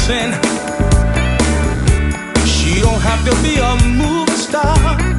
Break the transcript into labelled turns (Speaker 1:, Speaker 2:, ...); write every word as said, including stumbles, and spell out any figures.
Speaker 1: dancing. She don't have to be a movie star.